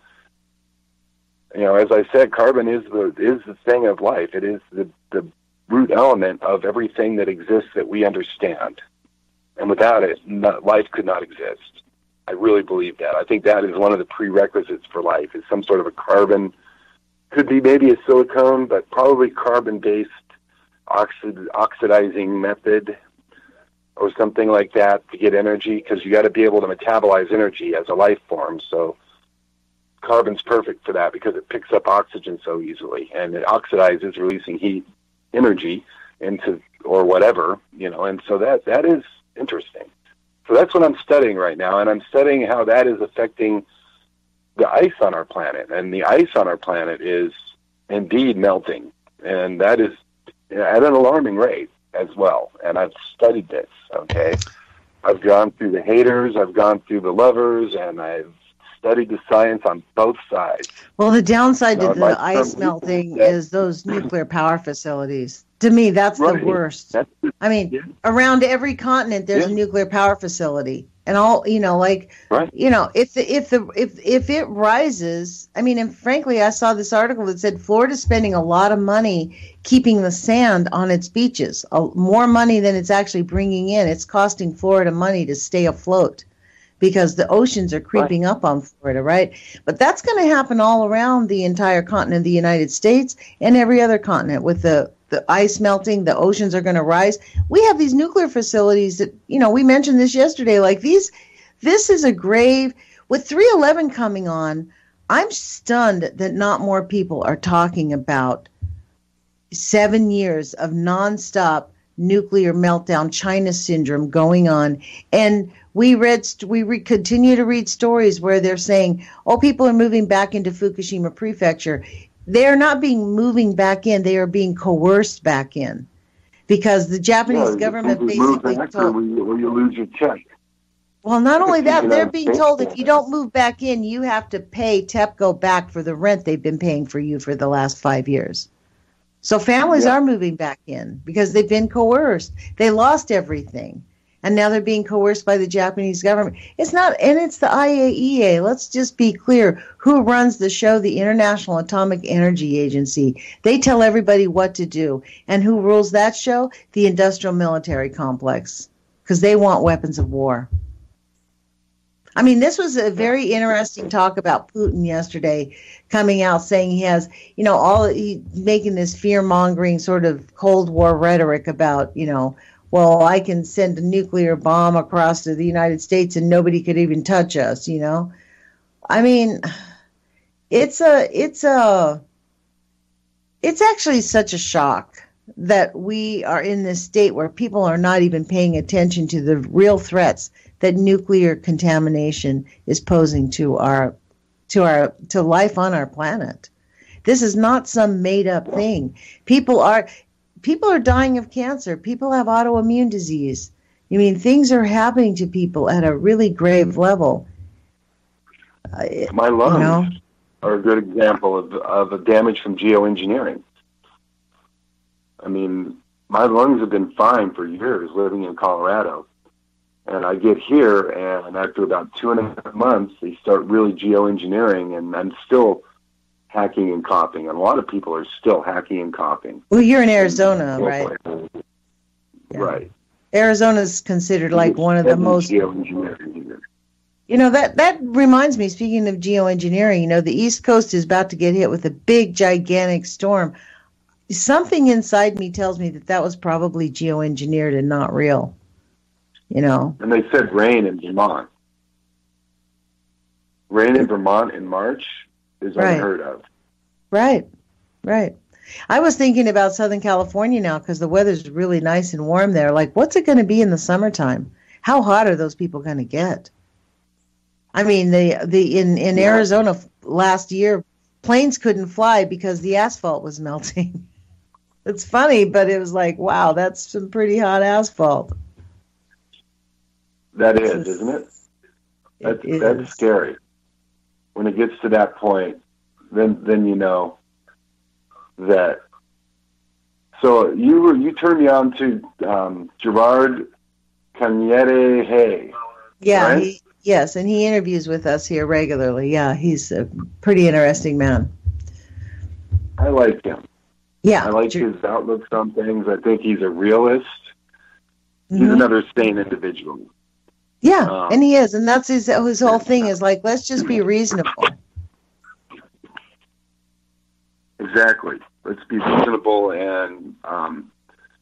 you know, as I said, carbon is the is the thing of life. It is the, the root element of everything that exists that we understand. And without it, not, life could not exist. I really believe that. I think that is one of the prerequisites for life, is some sort of a carbon, could be maybe a silicone, but probably carbon-based oxid, oxidizing method or something like that to get energy, because you got to be able to metabolize energy as a life form. So carbon's perfect for that because it picks up oxygen so easily, and it oxidizes, releasing heat energy into or whatever, you know. And so that that is interesting. So that's what I'm studying right now, and I'm studying how that is affecting the ice on our planet. And the ice on our planet is indeed melting, and that is at an alarming rate as well. And I've studied this, okay? I've gone through the haters, I've gone through the lovers, and I've studied the science on both sides. Well, the downside Now, to my the ice term- melting that- is those nuclear power facilities. To me, that's Right. the worst. That's the- I mean, yeah. around every continent, there's a Yeah. nuclear power facility, and all you know, like Right. you know, if the if the if if it rises, I mean, and frankly, I saw this article that said Florida's spending a lot of money keeping the sand on its beaches, uh, more money than it's actually bringing in. It's costing Florida money to stay afloat because the oceans are creeping right. up on Florida, right? But that's going to happen all around the entire continent of the United States and every other continent with the the ice melting, the oceans are going to rise. We have these nuclear facilities that, you know, we mentioned this yesterday, like these, this is a grave. With three eleven coming on, I'm stunned that not more people are talking about seven years of nonstop nuclear meltdown, China syndrome going on. And we read, we re- continue to read stories where they're saying, oh, people are moving back into Fukushima Prefecture. They're not being moving back in. They are being coerced back in because the Japanese yeah, government you basically move told. where you, where you lose your check. Well, not only that, they're United being States. told if you don't move back in, you have to pay TEPCO back for the rent they've been paying for you for the last five years. So families Yeah. are moving back in because they've been coerced. They lost everything. And now they're being coerced by the Japanese government. It's not, and it's the I A E A. Let's just be clear. Who runs the show? The International Atomic Energy Agency. They tell everybody what to do. And who rules that show? The industrial military complex. Because they want weapons of war. I mean, this was a very interesting talk about Putin yesterday, coming out saying he has, you know, all he making this fear-mongering sort of Cold War rhetoric about, you know, well, I can send a nuclear bomb across to the United States and nobody could even touch us, you know? I mean, it's a, it's a, it's actually such a shock that we are in this state where people are not even paying attention to the real threats that nuclear contamination is posing to our, to our, to life on our planet. This is not some made up thing. People are, People are dying of cancer. People have autoimmune disease. I mean, things are happening to people at a really grave level. Uh, My lungs you know? are a good example of of a damage from geoengineering. I mean, my lungs have been fine for years living in Colorado. And I get here, and after about two and a half months, they start really geoengineering, and I'm still hacking and coughing, and a lot of people are still hacking and coughing. Well, you're in Arizona, right? Yeah. Right. Arizona's considered like one of the most. Geoengineering. You know, that that reminds me. Speaking of geoengineering, you know, the East Coast is about to get hit with a big, gigantic storm. Something inside me tells me that that was probably geoengineered and not real. You know. And they said rain in Vermont. Rain in Vermont in March is Right. unheard of. Right, right. I was thinking about Southern California now because the weather's really nice and warm there. Like, what's it going to be in the summertime? How hot are those people going to get? I mean, the the in, in Yeah. Arizona last year, planes couldn't fly because the asphalt was melting. It's funny, but it was like, wow, that's some pretty hot asphalt. That is, It's- isn't it? It That's, is. that's scary. When it gets to that point, then then you know that. So you were you turned me on to um, Gerard Cañete Hay. Yeah, right? he, yes, and he interviews with us here regularly. Yeah, he's a pretty interesting man. I like him. Yeah, I like Ger- his outlooks on things. I think he's a realist. He's Mhm. another sane individual. Yeah, Um, and he is, and that's his his whole thing is like, let's just be reasonable. Exactly. Let's be reasonable and um,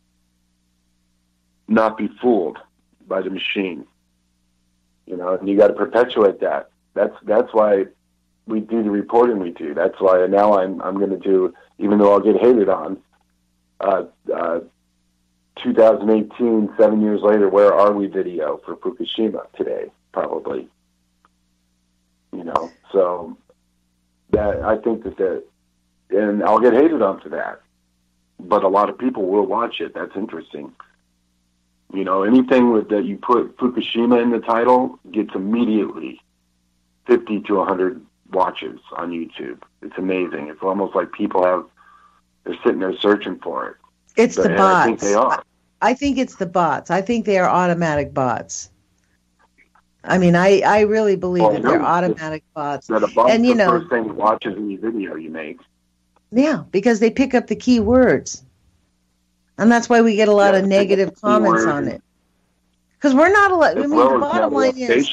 not be fooled by the machine. You know, and you got to perpetuate that. That's that's why we do the reporting we do. That's why now I'm I'm going to do, even though I'll get hated on, uh, uh, two thousand eighteen, seven years later, where are we video for Fukushima today, probably. You know, so that I think that that, and I'll get hated on for that, but a lot of people will watch it. That's interesting. You know, anything with, that you put Fukushima in the title gets immediately fifty to one hundred watches on YouTube. It's amazing. It's almost like people have, they're sitting there searching for it. It's but, the bots. I think they are. I think it's the bots. I think they are automatic bots. I mean, I, I really believe well, that they're automatic bots. That a bot's and, you the know, first thing it watches any video you make. Yeah, because they pick up the key words. And that's why we get a lot yeah, of negative comments on it. Because we're not allowed. I mean, well the bottom line is.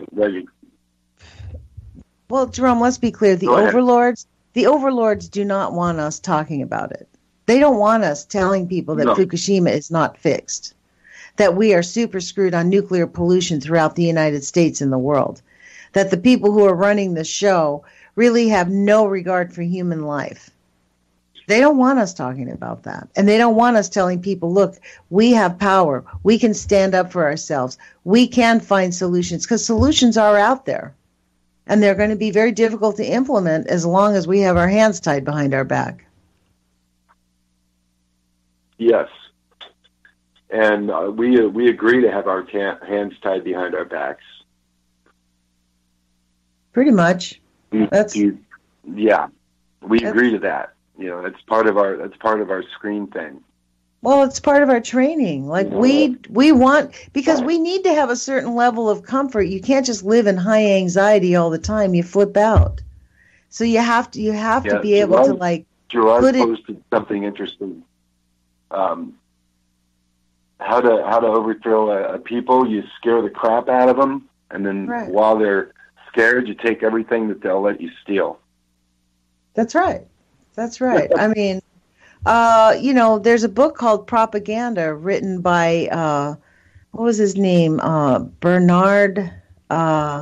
Well, Jerome, let's be clear. The Go ahead. overlords, the overlords do not want us talking about it. They don't want us telling people that no. Fukushima is not fixed, that we are super screwed on nuclear pollution throughout the United States and the world, that the people who are running the show really have no regard for human life. They don't want us talking about that. And they don't want us telling people, look, we have power. We can stand up for ourselves. We can find solutions, because solutions are out there. And they're going to be very difficult to implement as long as we have our hands tied behind our back. Yes. And uh, we uh, we agree to have our ta- hands tied behind our backs. Pretty much. You, That's you, yeah. We that's, agree to that. You know, that's part of our that's part of our screen thing. Well, it's part of our training. Like we we want, because we need to have a certain level of comfort. You can't just live in high anxiety all the time. You flip out. So you have to you have yeah, to be able Gerard, to like Gerard put posted it, something interesting. Um, how to how to overthrow a, a people? You scare the crap out of them, and then right. while they're scared, you take everything that they'll let you steal. That's right. That's right. I mean, uh, you know, there's a book called Propaganda written by, uh, what was his name? Uh, Bernard, uh,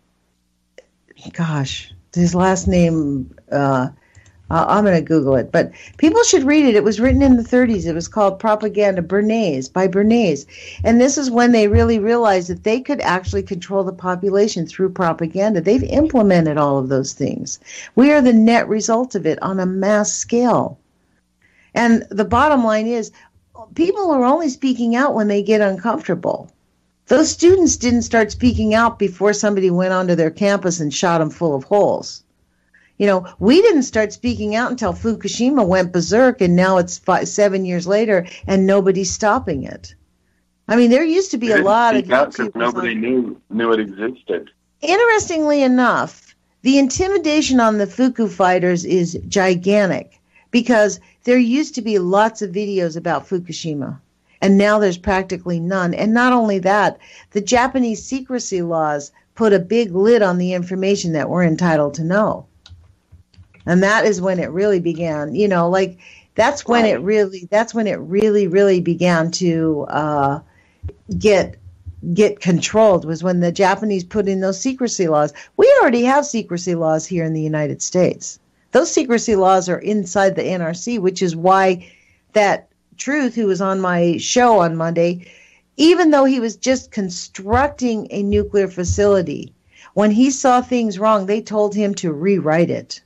gosh, his last name, uh, uh, I'm going to Google it. But people should read it. It was written in the thirties. It was called Propaganda, Bernays, by Bernays. And this is when they really realized that they could actually control the population through propaganda. They've implemented all of those things. We are the net result of it on a mass scale. And the bottom line is, people are only speaking out when they get uncomfortable. Those students didn't start speaking out before somebody went onto their campus and shot them full of holes. You know, we didn't start speaking out until Fukushima went berserk, and now it's five, seven years later, and nobody's stopping it. I mean, there used to be a lot of YouTubers. Nobody on, knew knew it existed. Interestingly enough, the intimidation on the Fuku fighters is gigantic, because there used to be lots of videos about Fukushima, and now there's practically none. And not only that, the Japanese secrecy laws put a big lid on the information that we're entitled to know. And that is when it really began, you know, like that's when it really, that's when it really, really began to uh, get get controlled, was when the Japanese put in those secrecy laws. We already have secrecy laws here in the United States. Those secrecy laws are inside the N R C, which is why that Truth, who was on my show on Monday, even though he was just constructing a nuclear facility, when he saw things wrong, they told him to rewrite it.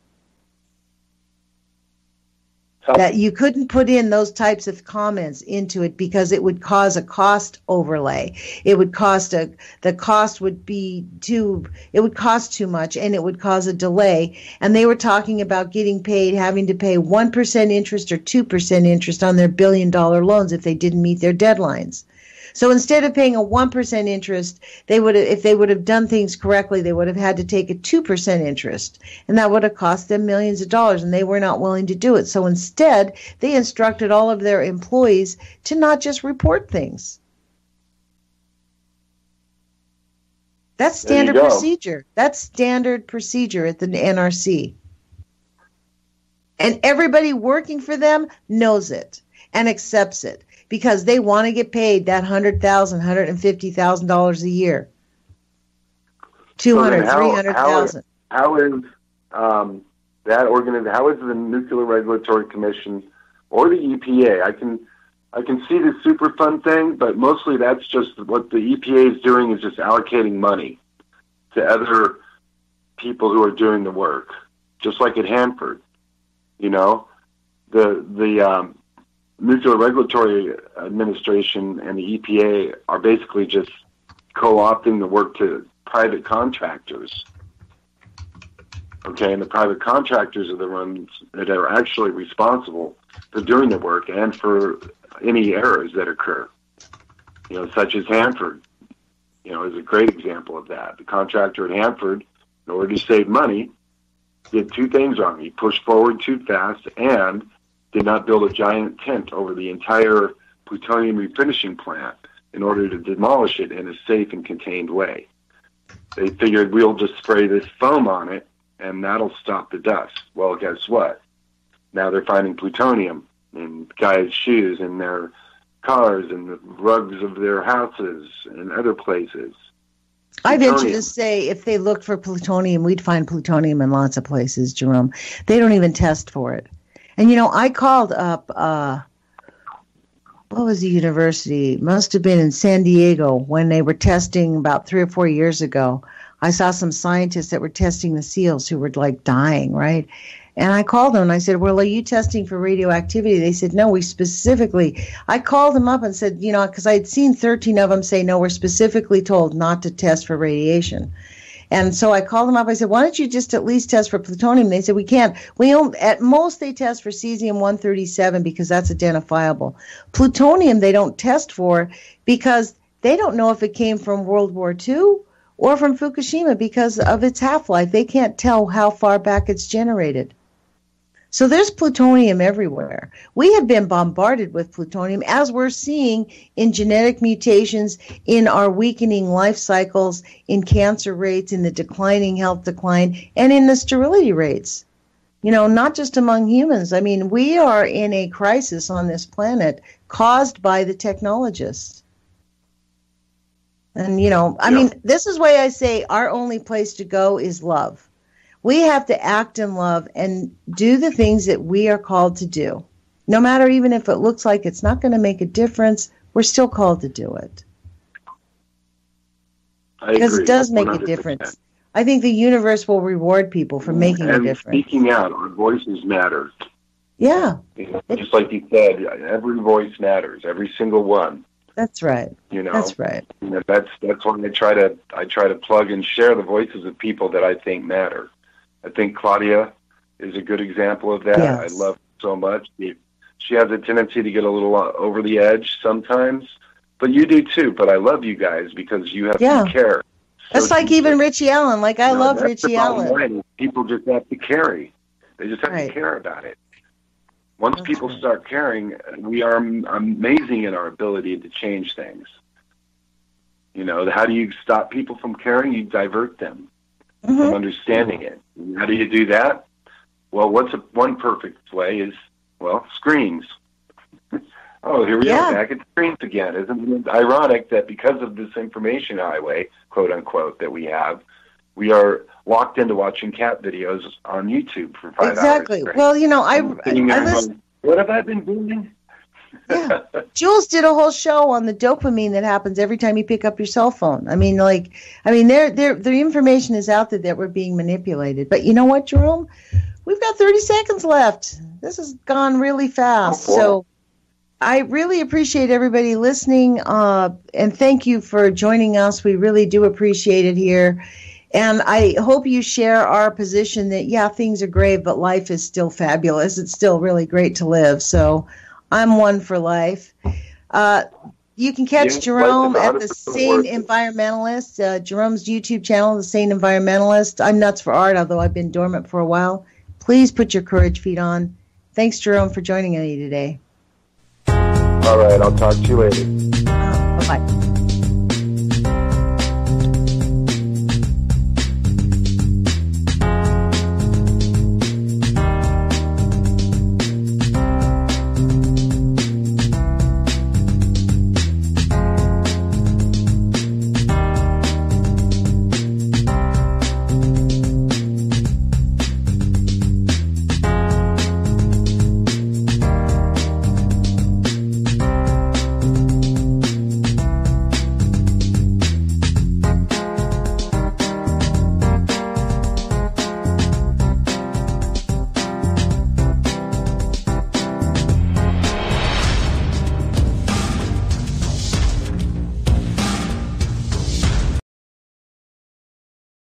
That you couldn't put in those types of comments into it because it would cause a cost overlay. It would cost a, the cost would be too, it would cost too much, and it would cause a delay. And they were talking about getting paid, having to pay one percent interest or two percent interest on their billion dollar loans if they didn't meet their deadlines. So instead of paying a one percent interest, they would have, if they would have done things correctly, they would have had to take a two percent interest. And that would have cost them millions of dollars, and they were not willing to do it. So instead, they instructed all of their employees to not just report things. That's standard procedure. That's standard procedure at the N R C. And everybody working for them knows it and accepts it, because they want to get paid that one hundred thousand dollars, one hundred fifty thousand dollars a year. two hundred thousand dollars, so three hundred thousand dollars. How, how is um, that organization, how is the Nuclear Regulatory Commission or the E P A? I can I can see the Superfund thing, but mostly that's just what the E P A is doing is just allocating money to other people who are doing the work, just like at Hanford. You know, the the um, Nuclear Regulatory Administration and the E P A are basically just co-opting the work to private contractors. Okay, and the private contractors are the ones that are actually responsible for doing the work and for any errors that occur. You know, such as Hanford, you know, is a great example of that. The contractor at Hanford, in order to save money, did two things wrong. He pushed forward too fast and did not build a giant tent over the entire plutonium refinishing plant in order to demolish it in a safe and contained way. They figured we'll just spray this foam on it and that'll stop the dust. Well, guess what? Now they're finding plutonium in guys' shoes, in their cars, and the rugs of their houses, and other places. I venture to say if they looked for plutonium, we'd find plutonium in lots of places, Jerome. They don't even test for it. And, you know, I called up, uh, what was the university? Must have been in San Diego when they were testing about three or four years ago. I saw some scientists that were testing the seals who were, like, dying, right? And I called them and I said, well, are you testing for radioactivity? They said, no, we specifically, I called them up and said, you know, because I had seen thirteen of them say, no, we're specifically told not to test for radiation. And so I called them up. I said, why don't you just at least test for plutonium? They said, we can't. We don't, at most they test for cesium one thirty-seven because that's identifiable. Plutonium they don't test for because they don't know if it came from World War Two or from Fukushima because of its half-life. They can't tell how far back it's generated. So there's plutonium everywhere. We have been bombarded with plutonium, as we're seeing in genetic mutations, in our weakening life cycles, in cancer rates, in the declining health decline, and in the sterility rates. You know, not just among humans. I mean, we are in a crisis on this planet caused by the technologists. And, you know, I yeah. mean, this is why I say our only place to go is love. We have to act in love and do the things that we are called to do. No matter even if it looks like it's not going to make a difference, we're still called to do it. I because agree, it does make one hundred percent. A difference. I think the universe will reward people for making and a difference. Speaking out, our voices matter. Yeah. You know, just like you said, every voice matters, every single one. That's right. You know, that's right. You know, that's that's when I try to I try to plug and share the voices of people that I think matter. I think Claudia is a good example of that. Yes. I love her so much. She has a tendency to get a little over the edge sometimes, but you do too. But I love you guys because you have yeah. to care. That's so like even Richie Allen. Like I no, love Richie Allen. People just have to carry. They just have right. to care about it. Once that's people right. start caring, we are amazing in our ability to change things. You know, how do you stop people from caring? You divert them. Mm-hmm. From understanding it. How do you do that? Well, what's a, one perfect way is, well, screens. oh, here we yeah. are back at screens again. Isn't it ironic that because of this information highway, quote unquote, that we have, we are locked into watching cat videos on YouTube for five exactly. hours. Exactly. Well, you know, I, I, I listen. What have I been doing? Yeah. Jules did a whole show on the dopamine that happens every time you pick up your cell phone. I mean, like, I mean, there, there, the information is out there that we're being manipulated. But you know what, Jerome? We've got thirty seconds left. This has gone really fast. Oh, so I really appreciate everybody listening, uh, and thank you for joining us. We really do appreciate it here. And I hope you share our position that, yeah, things are great, but life is still fabulous. It's still really great to live. So I'm one for life. Uh, you can catch yeah, Jerome at the Sane Environmentalist, uh, Jerome's YouTube channel, the Sane Environmentalist. I'm nuts for art, although I've been dormant for a while. Please put your courage feet on. Thanks, Jerome, for joining me today. All right, I'll talk to you later. Uh, bye-bye.